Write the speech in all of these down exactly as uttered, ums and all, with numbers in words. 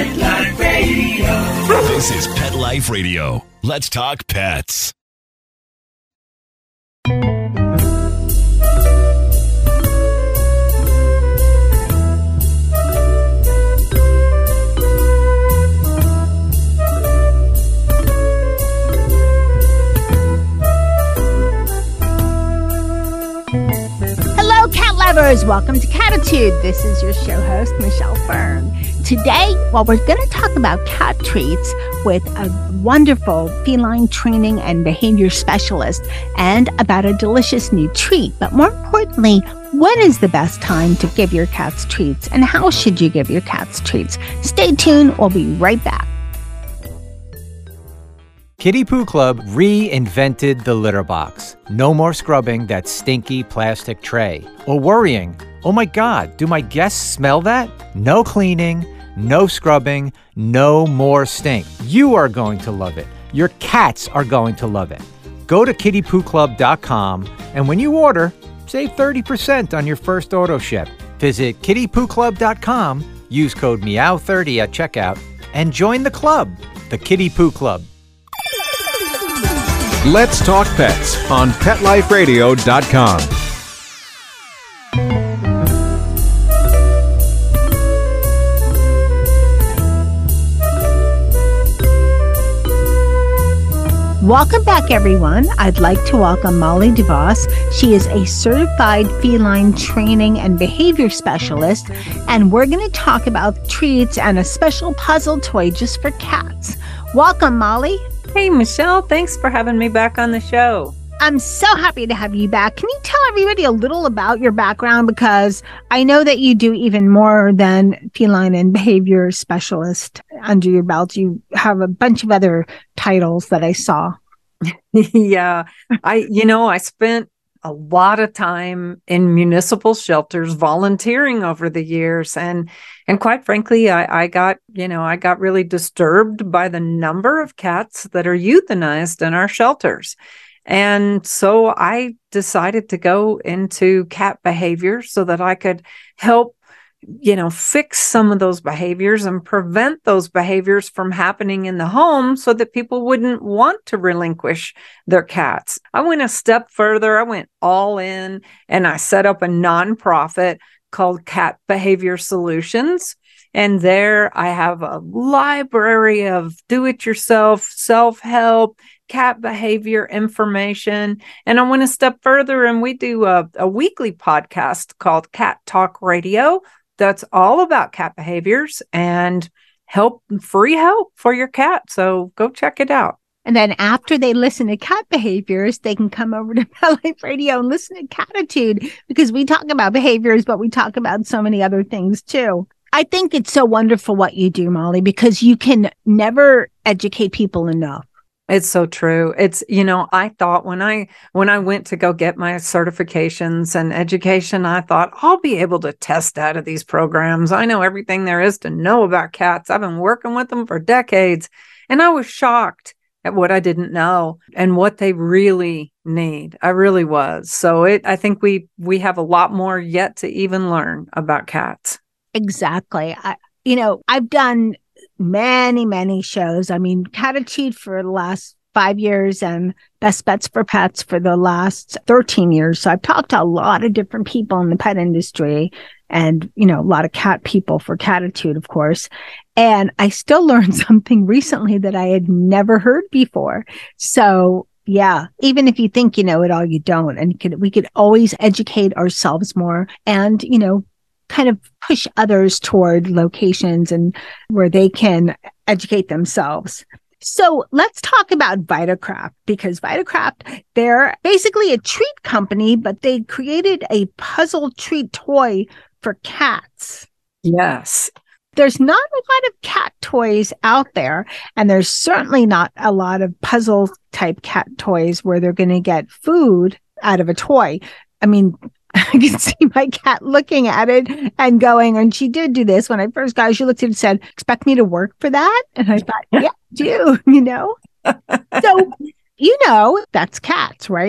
Pet Life Radio. This is Pet Life Radio. Let's talk pets. Welcome to Catitude. This is your show host, Michelle Fern. Today, well, we're going to talk about cat treats with a wonderful feline training and behavior specialist and about a delicious new treat. But more importantly, when is the best time to give your cats treats and how should you give your cats treats? Stay tuned. We'll be right back. Kitty Poo Club reinvented the litter box. No more scrubbing that stinky plastic tray. Or worrying, oh my God, do my guests smell that? No cleaning, no scrubbing, no more stink. You are going to love it. Your cats are going to love it. Go to kitty poo club dot com and when you order, save thirty percent on your first auto ship. Visit kitty poo club dot com, use code meow thirty at checkout, and join the club, the Kitty Poo Club. Let's Talk Pets on pet life radio dot com. Welcome back, everyone. I'd like to welcome Molly DeVos. She is a certified feline training and behavior specialist, and we're going to talk about treats and a special puzzle toy just for cats. Welcome, Molly. Hey, Michelle. Thanks for having me back on the show. I'm so happy to have you back. Can you tell everybody a little about your background? Because I know that you do even more than feline and behavior specialist under your belt. You have a bunch of other titles that I saw. Yeah. I, you know, I spent a lot of time in municipal shelters volunteering over the years. And, and quite frankly, I, I got, you know, I got really disturbed by the number of cats that are euthanized in our shelters. And so I decided to go into cat behavior so that I could help, you know, fix some of those behaviors and prevent those behaviors from happening in the home so that people wouldn't want to relinquish their cats. I went a step further. I went all in and I set up a nonprofit called Cat Behavior Solutions. And there I have a library of do-it-yourself, self-help, cat behavior information. And I went a step further and we do a, a weekly podcast called Cat Talk Radio. That's all about cat behaviors and help, free help for your cat. So go check it out. And then after they listen to cat behaviors, they can come over to Pet Life Radio and listen to Catitude because we talk about behaviors, but we talk about so many other things too. I think it's so wonderful what you do, Molly, because you can never educate people enough. It's so true. It's, you know, I thought when I when I went to go get my certifications and education, I thought I'll be able to test out of these programs. I know everything there is to know about cats. I've been working with them for decades. And I was shocked at what I didn't know and what they really need. I really was. So it I think we we have a lot more yet to even learn about cats. Exactly. I, you know, I've done many, many shows. I mean, Catitude for the last five years and Best Bets for Pets for the last thirteen years. So I've talked to a lot of different people in the pet industry and, you know, a lot of cat people for Catitude, of course. And I still learned something recently that I had never heard before. So yeah, even if you think you know it all, you don't. And you could, we could always educate ourselves more and, you know, kind of push others toward locations and where they can educate themselves. So let's talk about Vitacraft because Vitacraft, they're basically a treat company, but they created a puzzle treat toy for cats. Yes. There's not a lot of cat toys out there, and there's certainly not a lot of puzzle type cat toys where they're going to get food out of a toy. I mean, I can see my cat looking at it and going, and she did do this when I first got it. She looked at it and said, expect me to work for that? And I thought, yeah, I do, you know? So, you know, that's cats, right?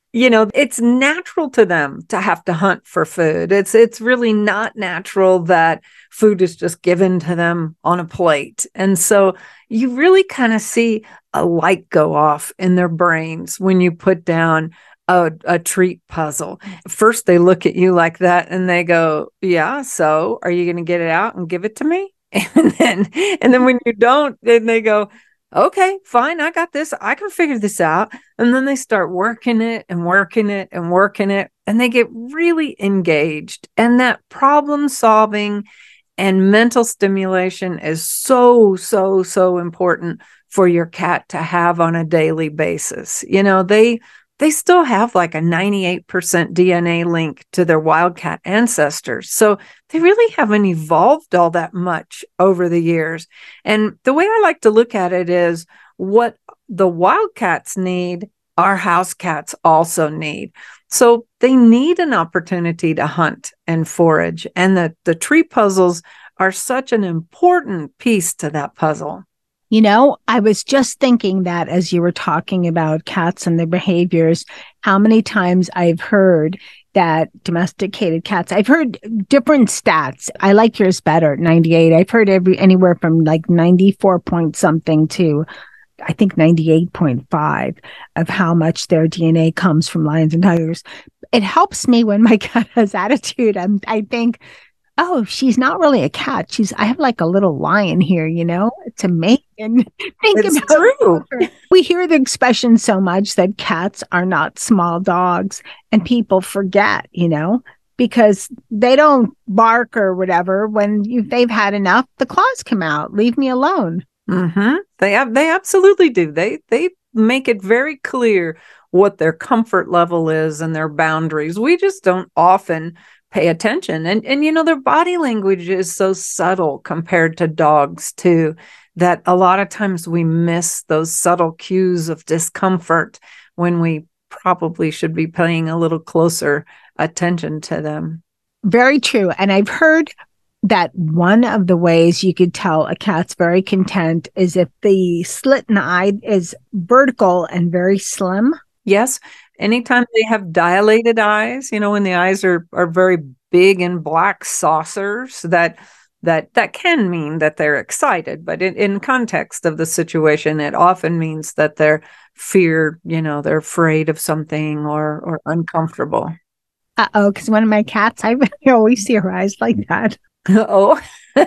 you know, it's natural to them to have to hunt for food. It's it's really not natural that food is just given to them on a plate. And so you really kind of see a light go off in their brains when you put down a, a treat puzzle. First, they look at you like that and they go, yeah, so are you going to get it out and give it to me? And then, and then when you don't, then they go, okay, fine, I got this. I can figure this out. And then they start working it and working it and working it. And they get really engaged. And that problem solving and mental stimulation is so, so, so important for your cat to have on a daily basis. You know, they they still have like a ninety-eight percent D N A link to their wildcat ancestors. So they really haven't evolved all that much over the years. And the way I like to look at it is what the wildcats need, our house cats also need. So they need an opportunity to hunt and forage. And the, the tree puzzles are such an important piece to that puzzle. You know, I was just thinking that as you were talking about cats and their behaviors, how many times I've heard that domesticated cats, I've heard different stats. I like yours better, ninety-eight. I've heard every anywhere from like ninety-four point something to I think ninety-eight point five of how much their D N A comes from lions and tigers. It helps me when my cat has attitude. I'm, I think, oh, she's not really a cat. She's, I have like a little lion here, you know, to make and think It's about. true. Her. We hear the expression so much that cats are not small dogs, and people forget, you know, because they don't bark or whatever. When you, they've had enough, the claws come out. Leave me alone. Mm-hmm. They have, they absolutely do. They they make it very clear what their comfort level is and their boundaries. We just don't often pay attention. And, and, you know, their body language is so subtle compared to dogs too, that a lot of times we miss those subtle cues of discomfort when we probably should be paying a little closer attention to them. Very true. And I've heard that one of the ways you could tell a cat's very content is if the slit in the eye is vertical and very slim. Yes. Anytime they have dilated eyes, you know, when the eyes are, are very big and black saucers, that that that can mean that they're excited. But in, in context of the situation, it often means that they're feared, you know, they're afraid of something or or uncomfortable. Uh-oh, because one of my cats, I always see her eyes like that. Oh.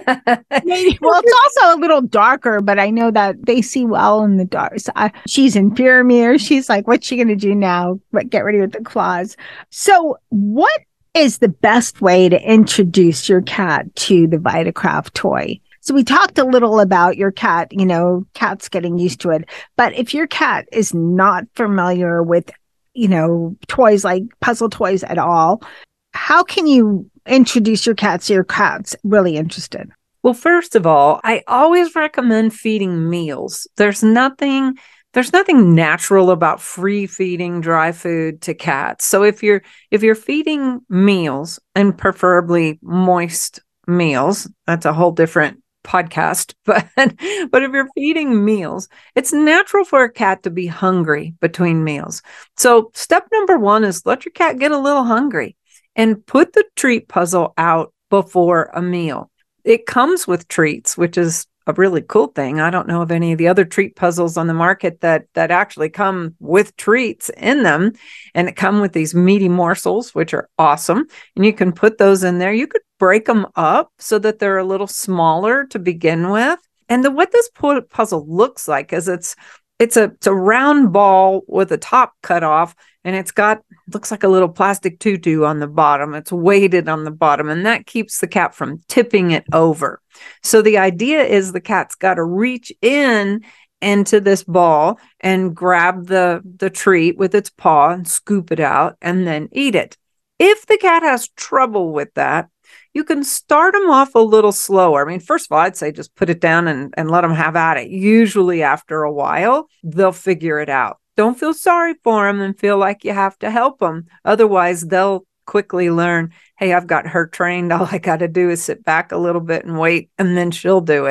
Maybe, well, it's also a little darker, but I know that they see well in the dark. So I, she's in fear of me, or she's like, what's she going to do now? Get ready with the claws. So what is the best way to introduce your cat to the Vitakraft toy? So we talked a little about your cat, you know, cats getting used to it. But if your cat is not familiar with, you know, toys like puzzle toys at all, how can you introduce your cat so your cat's really interested? Well, first of all, I always recommend feeding meals. There's nothing there's nothing natural about free feeding dry food to cats. So if you're if you're feeding meals, and preferably moist meals, that's a whole different podcast, but but if you're feeding meals, it's natural for a cat to be hungry between meals. So step number one is let your cat get a little hungry. And put the treat puzzle out before a meal. It comes with treats, which is a really cool thing. I don't know of any of the other treat puzzles on the market that that actually come with treats in them. And it come with these meaty morsels, which are awesome. And you can put those in there. You could break them up so that they're a little smaller to begin with. And the, what this puzzle looks like is it's It's a, it's a round ball with a top cut off, and it's got, looks like a little plastic tutu on the bottom. It's weighted on the bottom, and that keeps the cat from tipping it over. So the idea is the cat's got to reach in into this ball and grab the, the treat with its paw and scoop it out and then eat it. If the cat has trouble with that, you can start them off a little slower. I mean, first of all, I'd say just put it down and, and let them have at it. Usually after a while, they'll figure it out. Don't feel sorry for them and feel like you have to help them. Otherwise, they'll quickly learn, hey, I've got her trained. All I got to do is sit back a little bit and wait, and then she'll do it.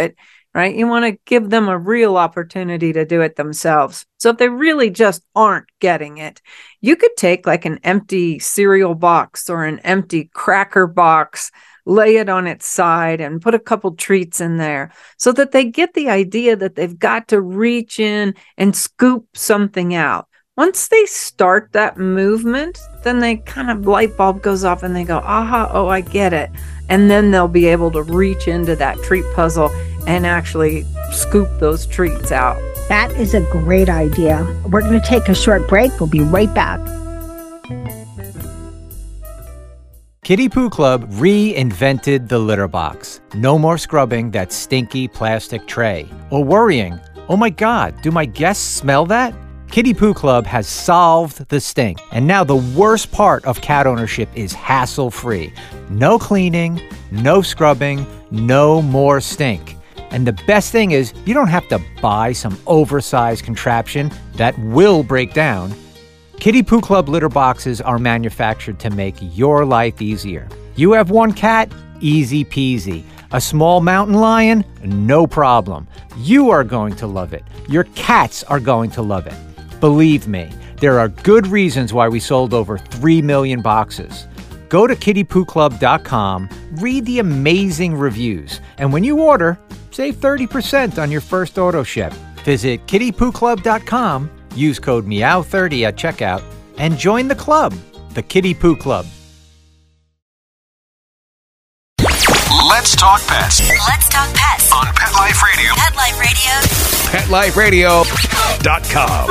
right? You want to give them a real opportunity to do it themselves. So if they really just aren't getting it, you could take like an empty cereal box or an empty cracker box, lay it on its side and put a couple treats in there so that they get the idea that they've got to reach in and scoop something out. Once they start that movement, then they kind of light bulb goes off and they go, aha, oh, I get it. And then they'll be able to reach into that treat puzzle and actually scoop those treats out. That is a great idea. We're going to take a short break. We'll be right back. Kiddie Poo Club reinvented the litter box. No more scrubbing that stinky plastic tray or worrying, oh my God, do my guests smell that? Kiddie Poo Club has solved the stink. And now the worst part of cat ownership is hassle-free. No cleaning, no scrubbing, no more stink. And the best thing is you don't have to buy some oversized contraption that will break down. Kiddie Poo Club litter boxes are manufactured to make your life easier. You have one cat? Easy peasy. A small mountain lion? No problem. You are going to love it. Your cats are going to love it. Believe me, there are good reasons why we sold over three million boxes. Go to kiddie poo club dot com, read the amazing reviews, and when you order, save thirty percent on your first auto ship. Visit kiddie poo club dot com, use code meow thirty at checkout, and join the club, the Kiddie Poo Club. Let's talk pets Let's talk pets on Pet Life Radio. Pet Life Radio. pet life radio dot com.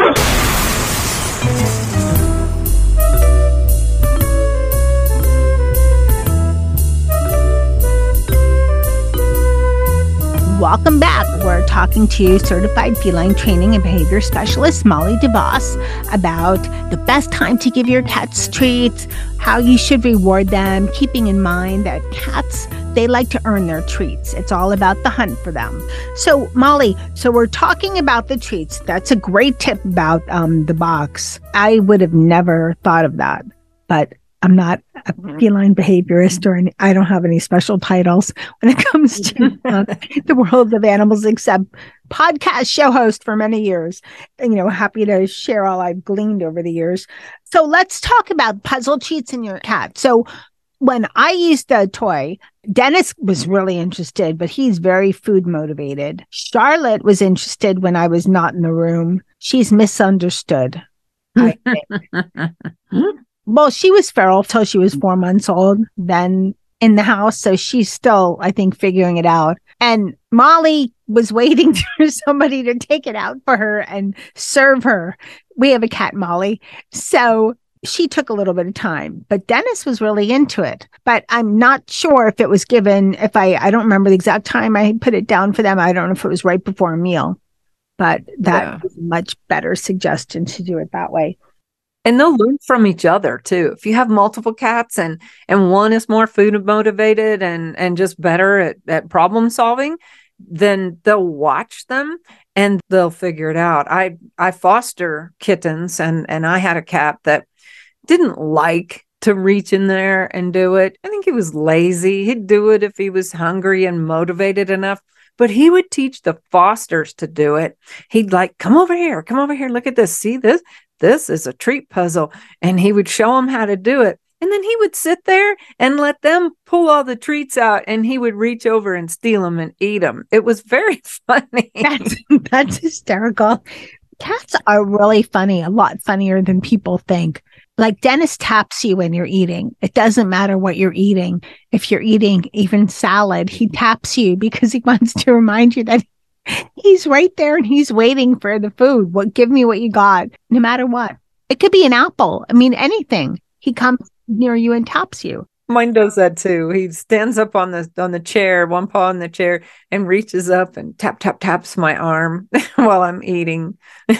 Welcome back. We're talking to certified feline training and behavior specialist Molly DeVos about the best time to give your cats treats, how you should reward them, keeping in mind that cats, they like to earn their treats. It's all about the hunt for them. So, Molly, so we're talking about the treats. That's a great tip about um, the box. I would have never thought of that, but I'm not a feline behaviorist or any, I don't have any special titles when it comes to uh, the world of animals, except podcast show host for many years. And, you know, happy to share all I've gleaned over the years. So let's talk about puzzle treats in your cat. So when I used the toy, Dennis was really interested, but he's very food motivated. Charlotte was interested when I was not in the room. She's misunderstood, I think. Well, she was feral till she was four months old, then in the house. So she's still, I think, figuring it out. And Molly was waiting for somebody to take it out for her and serve her. We have a cat, Molly. So she took a little bit of time, but Dennis was really into it. But I'm not sure if it was given, if I, I don't remember the exact time I put it down for them. I don't know if it was right before a meal, but that yeah. was a much better suggestion to do it that way. And they'll learn from each other too. If you have multiple cats and and one is more food motivated and and just better at, at problem solving, then they'll watch them and they'll figure it out. I I foster kittens and and I had a cat that didn't like to reach in there and do it. I think he was lazy. He'd do it if he was hungry and motivated enough. But he would teach the fosters to do it. He'd like, come over here, come over here, look at this, see this? This is a treat puzzle. And he would show them how to do it. And then he would sit there and let them pull all the treats out and he would reach over and steal them and eat them. It was very funny. That's, that's hysterical. Cats are really funny, a lot funnier than people think. Like Dennis taps you when you're eating. It doesn't matter what you're eating. If you're eating even salad, he taps you because he wants to remind you that he's right there and he's waiting for the food. What, give me what you got, no matter what. It could be an apple. I mean, anything. He comes near you and taps you. Mine does that too. He stands up on the on the chair, one paw on the chair, and reaches up and tap, tap, taps my arm while I'm eating.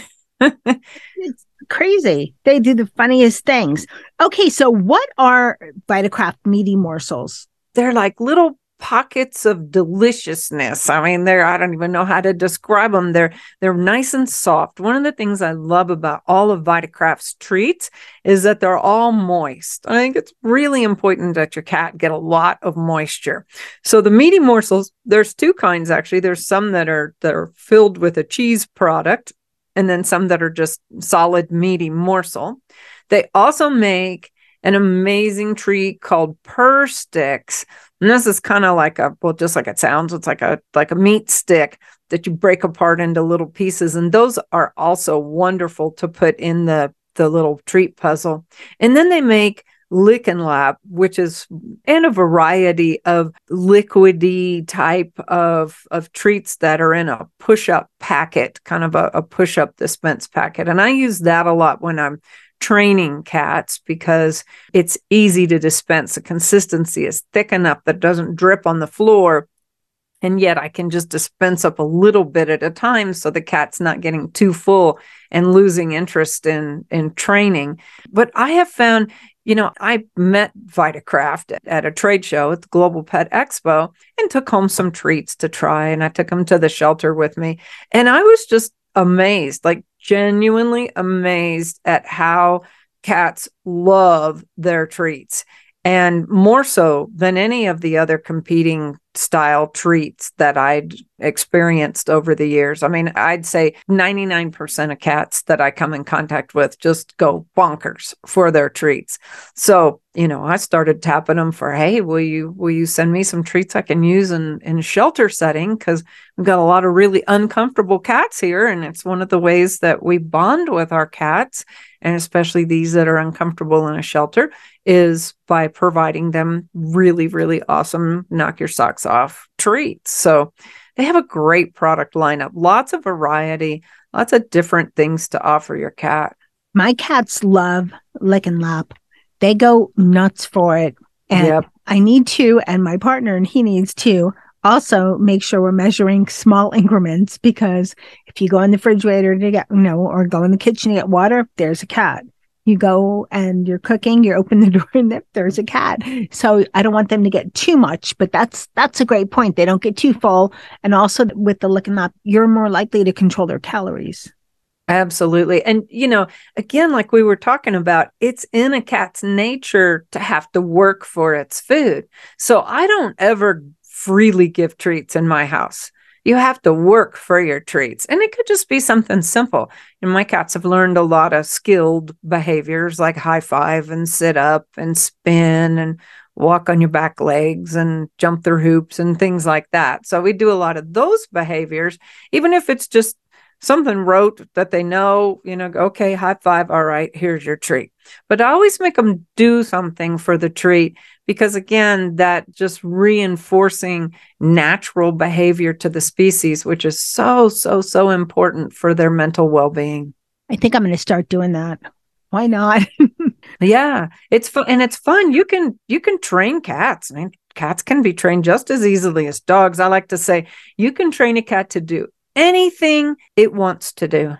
It's crazy. They do the funniest things. Okay, so what are Vitakraft meaty morsels? They're like little pockets of deliciousness. I mean, they're, I don't even know how to describe them. They're, they're nice and soft. One of the things I love about all of Vitakraft's treats is that they're all moist. I think it's really important that your cat get a lot of moisture. So the meaty morsels, there's two kinds actually. There's some that are, that are filled with a cheese product, and then some that are just solid meaty morsel. They also make an amazing treat called Purr Sticks. And this is kind of like a, well, just like it sounds, it's like a like a meat stick that you break apart into little pieces. And those are also wonderful to put in the, the little treat puzzle. And then they make Lick and Lap, which is in a variety of liquidy type of, of treats that are in a push-up packet, kind of a, a push-up dispense packet. And I use that a lot when I'm training cats because it's easy to dispense. The consistency is thick enough that it doesn't drip on the floor. And yet I can just dispense up a little bit at a time so the cat's not getting too full and losing interest in, in training. But I have found, you know, I met Vitakraft at, at a trade show at the Global Pet Expo and took home some treats to try. And I took them to the shelter with me. And I was just amazed, like genuinely amazed at how cats love their treats, and more so than any of the other competing style treats that I'd experienced over the years. I mean, I'd say ninety-nine percent of cats that I come in contact with just go bonkers for their treats. So, you know, I started tapping them for, hey, will you will you send me some treats I can use in, in a shelter setting? Because we've got a lot of really uncomfortable cats here. And it's one of the ways that we bond with our cats, and especially these that are uncomfortable in a shelter, is by providing them really, really awesome, knock your socks off treats. So they have a great product lineup, lots of variety, lots of different things to offer your cat. My cats love Lick and Lap. They go nuts for it. And Yep. I need to, and my partner, and he needs to, also make sure we're measuring small increments, because if you go in the refrigerator to get, you know, or go in the kitchen to get water, there's a cat. You go and you're cooking, you open the door and there's a cat. So I don't want them to get too much, but that's that's a great point. They don't get too full. And also with the Lick and Lap, you're more likely to control their calories. Absolutely. And, you know, again, like we were talking about, it's in a cat's nature to have to work for its food. So I don't ever freely give treats in my house. You have to work for your treats. And it could just be something simple. And my cats have learned a lot of skilled behaviors like high five and sit up and spin and walk on your back legs and jump through hoops and things like that. So we do a lot of those behaviors, even if it's just something rote that they know, you know, okay, high five. All right, here's your treat. But I always make them do something for the treat, because again, that just reinforcing natural behavior to the species, which is so, so, so important for their mental well-being. I think I'm going to start doing that. Why not? Yeah, it's fun. And it's fun. You can, you can train cats. I mean, cats can be trained just as easily as dogs. I like to say you can train a cat to do anything it wants to do.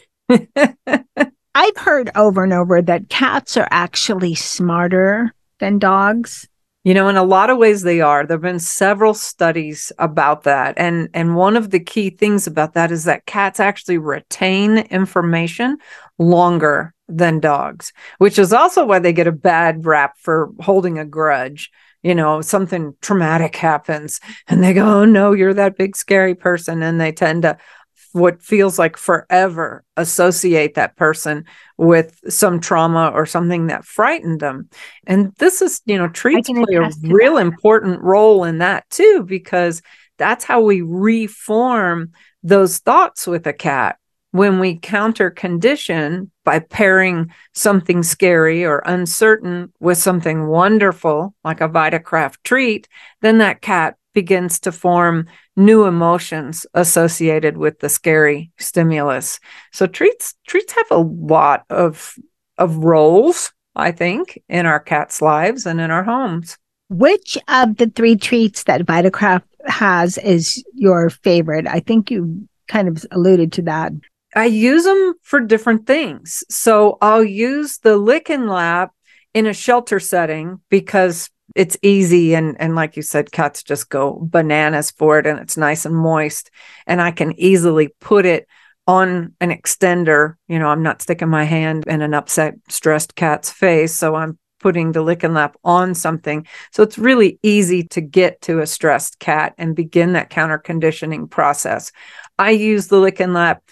I've heard over and over that cats are actually smarter than dogs. You know, in a lot of ways they are. There have been several studies about that. And, and one of the key things about that is that cats actually retain information longer than dogs, which is also why they get a bad rap for holding a grudge. You know, something traumatic happens and they go, oh no, you're that big scary person. And they tend to, what feels like forever, associate that person with some trauma or something that frightened them. And this is, you know, treats play a real important role in that too, because that's how we reform those thoughts with a cat. When we counter condition by pairing something scary or uncertain with something wonderful, like a Vitakraft treat, then that cat begins to form new emotions associated with the scary stimulus. So treats treats have a lot of of roles, I think, in our cats' lives and in our homes. Which of the three treats that Vitakraft has is your favorite? I think you kind of alluded to that. I use them for different things. So I'll use the Lick and Lap in a shelter setting because it's easy. And, and like you said, cats just go bananas for it, and it's nice and moist. And I can easily put it on an extender. You know, I'm not sticking my hand in an upset, stressed cat's face. So I'm putting the Lick and Lap on something. So it's really easy to get to a stressed cat and begin that counter conditioning process. I use the Lick and Lap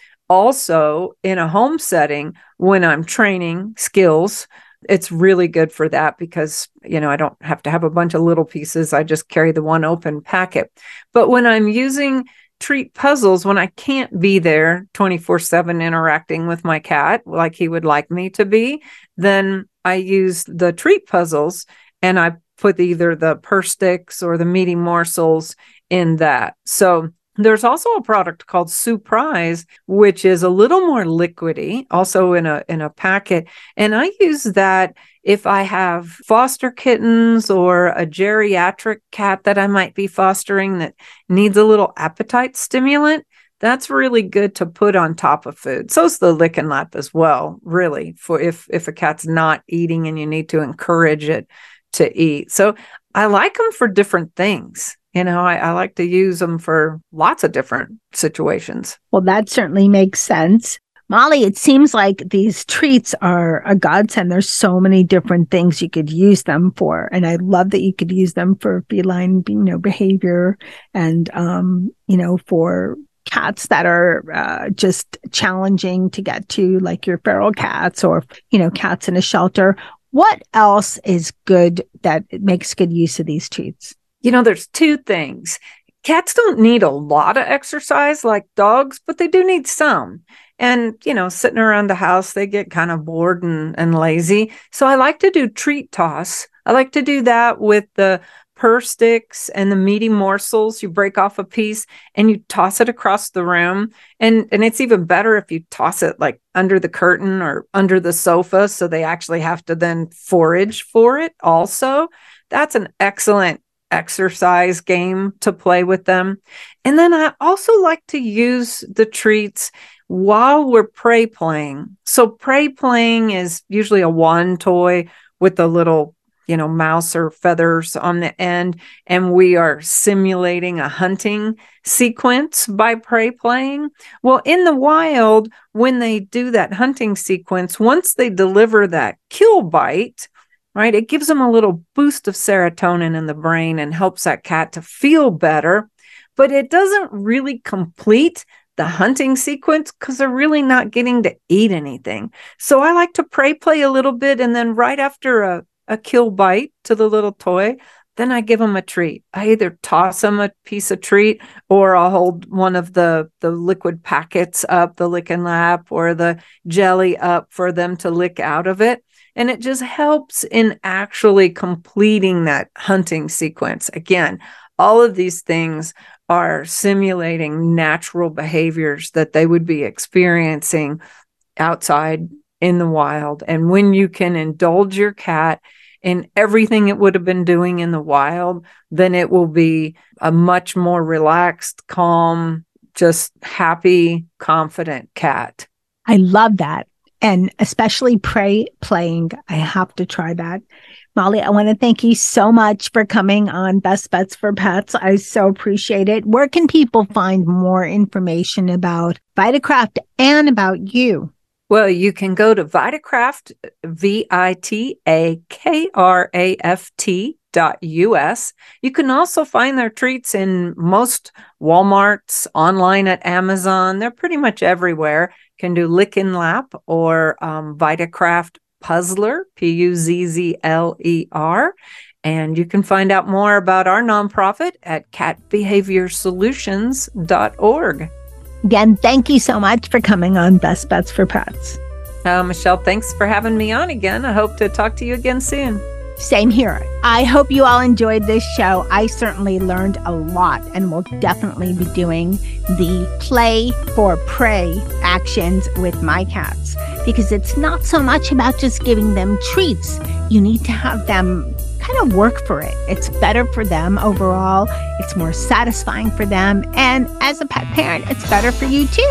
also in a home setting when I'm training skills. It's really good for that because, you know, I don't have to have a bunch of little pieces. I just carry the one open packet. But when I'm using treat puzzles, when I can't be there twenty-four seven interacting with my cat like he would like me to be, then I use the treat puzzles and I put either the purse sticks or the meaty morsels in that. So there's also a product called Surprise, which is a little more liquidy, also in a in a packet. And I use that if I have foster kittens or a geriatric cat that I might be fostering that needs a little appetite stimulant. That's really good to put on top of food. So is the Lick and Lap as well, really, for if, if a cat's not eating and you need to encourage it to eat. So I like them for different things. You know, I, I like to use them for lots of different situations. Well, that certainly makes sense. Molly, it seems like these treats are a godsend. There's so many different things you could use them for. And I love that you could use them for feline, you know, behavior and, um, you know, for cats that are uh, just challenging to get to, like your feral cats or, you know, cats in a shelter. What else is good that makes good use of these treats? You know, there's two things. Cats don't need a lot of exercise like dogs, but they do need some. And, you know, sitting around the house, they get kind of bored and, and lazy. So I like to do treat toss. I like to do that with the purse sticks and the meaty morsels. You break off a piece and you toss it across the room. And, and it's even better if you toss it like under the curtain or under the sofa. So they actually have to then forage for it also. That's an excellent exercise game to play with them. And then I also like to use the treats while we're prey playing. So prey playing is usually a wand toy with the little, you know, mouse or feathers on the end. And we are simulating a hunting sequence by prey playing. Well, in the wild, when they do that hunting sequence, once they deliver that kill bite, right, it gives them a little boost of serotonin in the brain and helps that cat to feel better. But it doesn't really complete the hunting sequence because they're really not getting to eat anything. So I like to prey play a little bit. And then right after a, a kill bite to the little toy, then I give them a treat. I either toss them a piece of treat or I'll hold one of the, the liquid packets up, the Lick and Lap or the jelly up for them to lick out of it. And it just helps in actually completing that hunting sequence. Again, all of these things are simulating natural behaviors that they would be experiencing outside in the wild. And when you can indulge your cat in everything it would have been doing in the wild, then it will be a much more relaxed, calm, just happy, confident cat. I love that. And especially prey playing. I have to try that. Molly, I want to thank you so much for coming on Best Bets for Pets. I so appreciate it. Where can people find more information about Vitacraft and about you? Well, you can go to Vitacraft, V I T A K R A F T dot U S. You can also find their treats in most Walmarts, online at Amazon. They're pretty much everywhere. You can do Lick and Lap or um, Vitacraft Puzzler, P U Z Z L E R. And you can find out more about our nonprofit at cat behavior solutions dot org. Again, thank you so much for coming on Best Bets for Pets. Uh, Michelle, thanks for having me on again. I hope to talk to you again soon. Same here. I hope you all enjoyed this show. I certainly learned a lot and will definitely be doing the play for prey actions with my cats because it's not so much about just giving them treats. You need to have them kind of work for it. It's better for them overall. It's more satisfying for them. And as a pet parent, it's better for you too.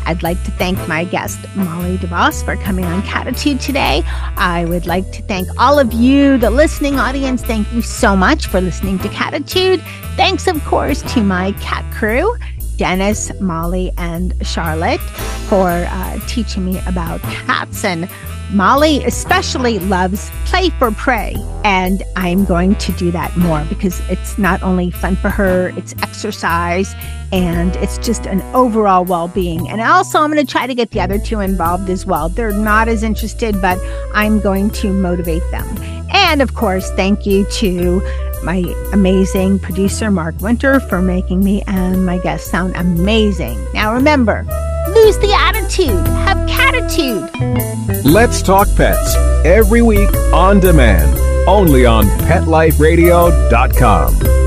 I'd like to thank my guest, Molly DeVos, for coming on Catitude today. I would like to thank all of you, the listening audience. Thank you so much for listening to Catitude. Thanks, of course, to my cat crew, Dennis, Molly, and Charlotte, for uh, teaching me about cats. And Molly especially loves play for prey. And I'm going to do that more because it's not only fun for her, it's exercise, and it's just an overall well-being. And also, I'm going to try to get the other two involved as well. They're not as interested, but I'm going to motivate them. And of course, thank you to my amazing producer, Mark Winter, for making me and my guests sound amazing. Now remember, lose the attitude, have catitude. Let's Talk Pets, every week on demand, only on pet life radio dot com.